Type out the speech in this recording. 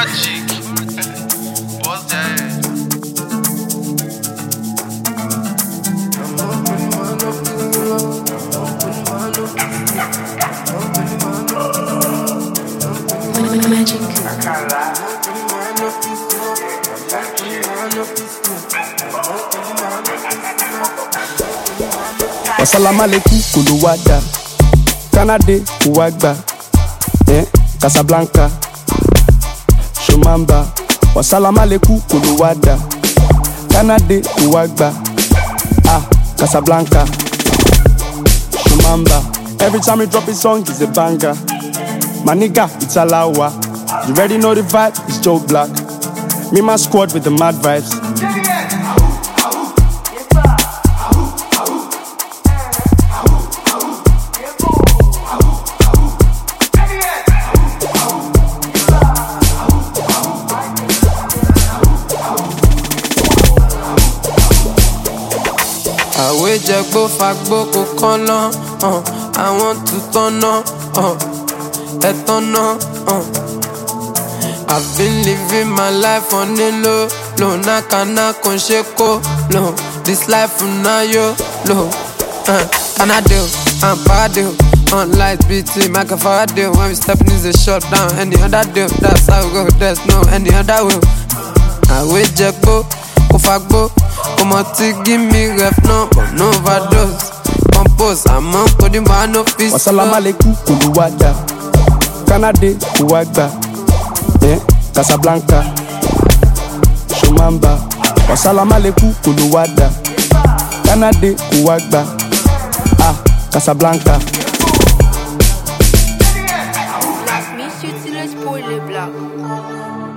Magic. What's that? Magic. Assalamu alaikum kuluwada Canada uwagba Casablanca Shumamba Wassalamu alaikum kuluwada Canada uwagba Casablanca Shumamba. Every time we drop a song it's a banger. My nigga, it's Alawa. You already know the vibe, it's Joe Black. Me and my squad with the mad vibes. Àwé jẹgbó fagbó kò kọ́nà, I want to turn on, turn on. I've been living my life on the low, low. Nakana kon sheko, low. This life na yo, low. Can I do? I'm bad deal. On lights, BT, Macafara deal. When we stepping is a shut down. Any other deal, that's how we go. There's no any other will. Àwé jẹgbó kò fagbó. Come on to give me ref no, but no overdose. Compose, I'm on putting my no fist. Wassalamu alaikum kuluwada Canada uwagba Casablanca Shumamba. Wassalamu alaikum kuluwada Canada uwagba Casablanca. Miss you till it's pour les blagues.